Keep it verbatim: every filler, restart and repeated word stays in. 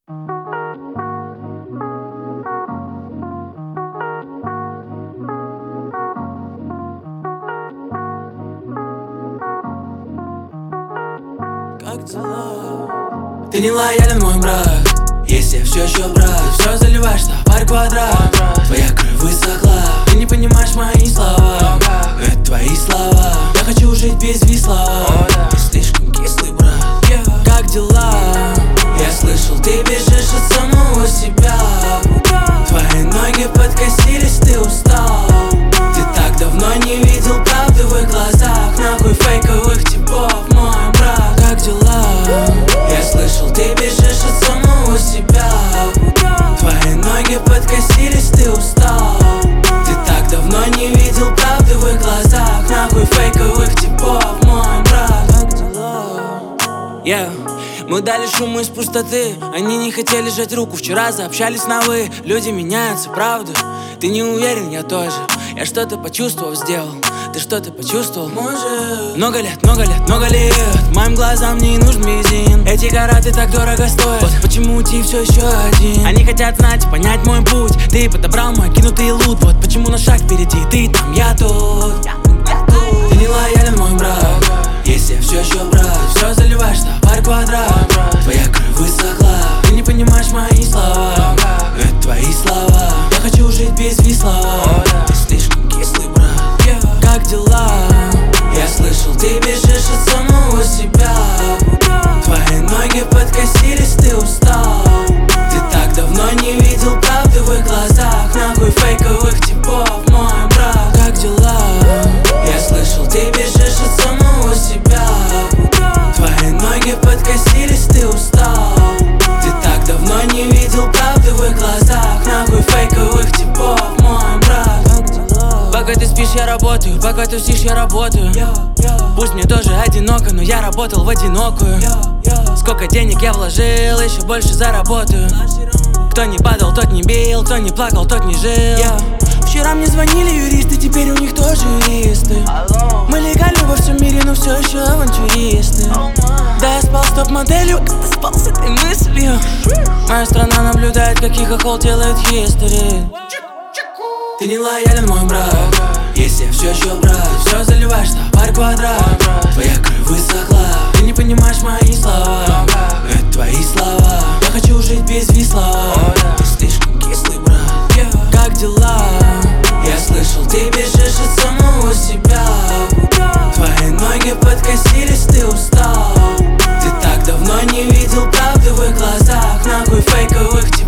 Как дела? Ты не лоялен, мой брат. Если я все еще брат, ты все заливаешь на пар квадрат. Твоя кровь высохла, ты не понимаешь мои слова. Это твои слова. Я хочу жить без висла. Ты слишком кислый, брат. Как дела? Я слышал, ты бежишь от самого себя. Твои ноги подкосились, ты устал. Ты так давно не видел правды в их глазах. Нахуй фейковых типов, мой брат. Как дела? Я слышал, ты бежишь от самого себя. Твои ноги подкосились, ты устал. Ты так давно не видел правды в их глазах. Нахуй фейковых типов, мой брат. Как дела? Yeah. Мы дали шуму из пустоты, они не хотели жать руку. Вчера заобщались на вы, люди меняются, правда. Ты не уверен, я тоже. Я что-то почувствовал, сделал. Ты что-то почувствовал? Может. Много лет, много лет, много лет моим глазам не нужен бензин. Эти караты так дорого стоят. Вот почему уйти все еще один. Они хотят знать и понять мой путь. Ты подобрал мой кинутый лут. Вот почему на шаг впереди, ты там, я тут. Ты не лоялен, мой брат. Если я все еще брат, все заливаешь на пар квадрат. Твоя кровь высохла, ты не понимаешь мои слова. Это твои слова. Я хочу жить без висла. Ты слишком кислый, брат. Как дела? Я слышал, ты бежишь от самого себя. Твои ноги подкосились, ты устал. Ты так давно не видел правды в их глазах. Нахуй фейковых типов, мой брат. Как дела? Я слышал, ты бежишь от самого себя. Твои ноги подкосились, ты устал. Ты так давно не видел правды в их глазах. Нахуй фейковых типов, мой брат. Пока ты спишь, я работаю, пока ты спишь, я работаю. Пусть мне тоже одиноко, но я работал в одинокую. Сколько денег я вложил, еще больше заработаю. Кто не падал, тот не бил, кто не плакал, тот не жил. Вчера мне звонили юристы, теперь у них тоже юристы. Мы легальны во всем мире, но все еще авантюристы. Да, я спал с топ-моделью, когда спал с этой мыслью. Моя страна наблюдает, как их охол делает history. Ты не лоялен, мой брат. Если я все еще брат, все заливаешь на пар квадрат. Твоя кровь высохла, ты не понимаешь мои слова. Это твои слова. Я хочу жить без висла. Ты слишком кислый, брат. Как дела? Я слышал, ты бежишь от самого себя. Твои ноги подкосились, ты устал. Ты так давно не видел правды в их глазах. Нахуй фейковых